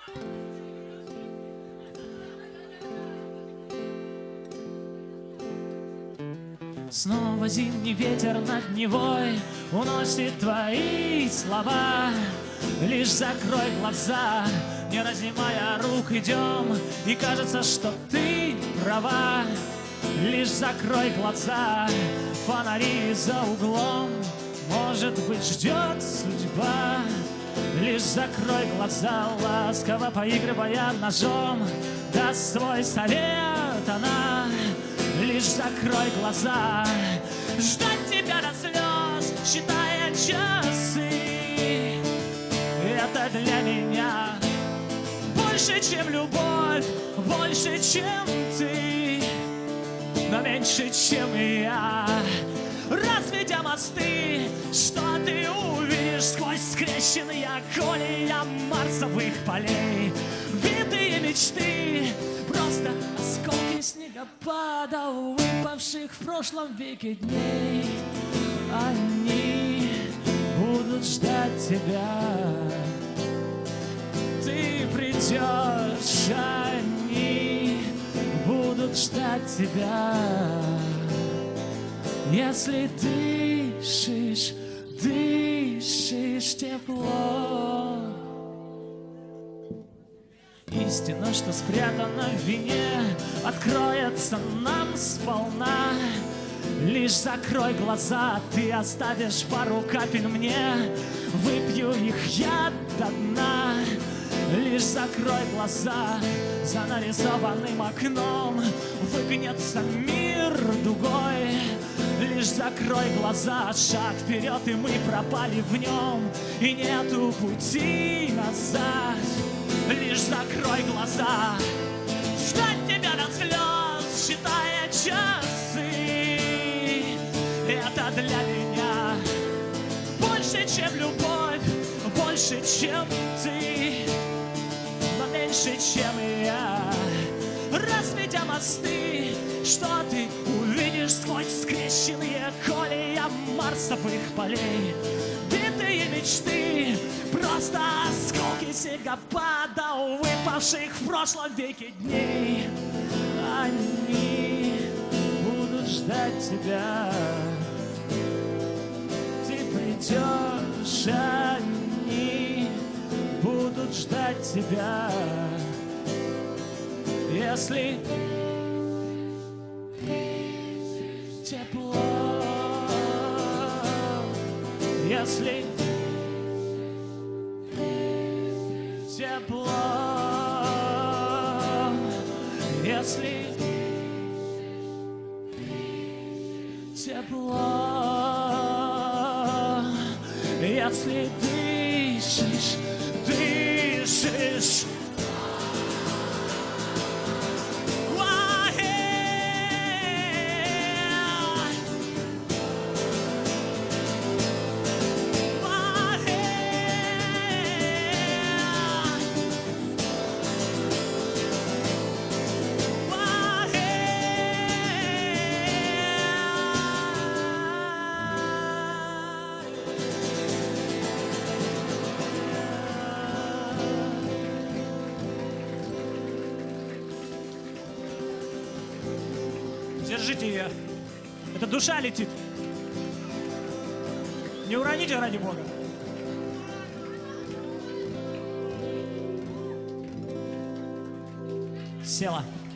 Снова зимний ветер над Невой уносит твои слова. Лишь закрой глаза, не разнимая рук, идем, и кажется, что ты права. Лишь закрой глаза, фонари за углом, может быть, ждет судьба. Лишь закрой глаза, ласково поигрывая ножом, даст свой совет она. Лишь закрой глаза, ждать тебя до слез, считая часы. Это для меня больше, чем любовь, больше, чем ты, но меньше, чем я. Разведя мосты, что ты увидишь сквозь скрещенные колея марсовых полей? Битые мечты, просто осколки снегопада, выпавших в прошлом веке дней. Они будут ждать тебя, ты придешь, они будут ждать тебя. Если дышишь, дышишь тепло. Истина, что спрятана в вине, откроется нам сполна. Лишь закрой глаза, ты оставишь пару капель мне, выпью их я до дна. Лишь закрой глаза, за нарисованным окном выгнется мир дугой. Лишь закрой глаза, шаг вперед, и мы пропали в нем, и нету пути назад. Лишь закрой глаза, ждать тебя до слез, считая часы. Это для меня больше, чем любовь, больше, чем ты, но меньше, чем я. Разведя мосты, что ты увидишь сквозь скрещенные колея марсовых полей? Битые мечты, просто осколки снегопада, выпавших в прошлом веке дней. Они будут ждать тебя, ты придешь, они будут ждать тебя. Если тепло, если тепло, если тепло, если дышишь, дышишь. Держите ее. Это душа летит. Не уроните, ради Бога. Села.